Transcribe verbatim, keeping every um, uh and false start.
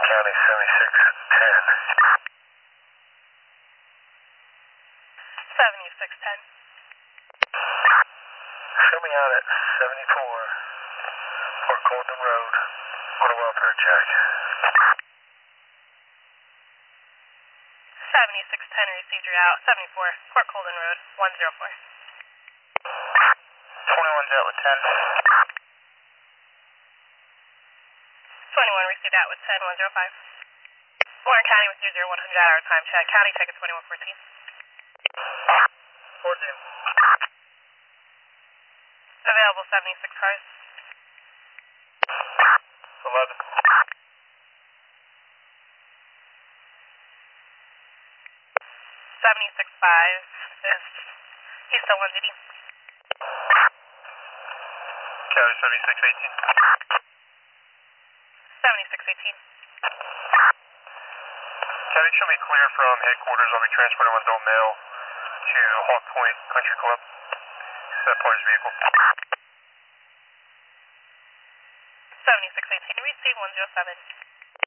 County seventy-six ten. seventy-six ten. Show me out at seventy-four Port Colden Road on a welfare check. seventy-six ten received your out. seventy-four Port Colden Road, one zero four. twenty-one's out with ten. twenty-one received out with ten, one zero five. Warren County with zero zero one hundred hour time check. County check at twenty-one fourteen. fourteen. Available seventy-six cars. eleven. seventy-six five is, he's still on duty. County seventy-six eighteen. seventy-six eighteen. County, show me clear from headquarters. I'll be transporting one adult male to Hawk Point Country Club. Set part his vehicle. seventy-six eighteen, receive one zero seven.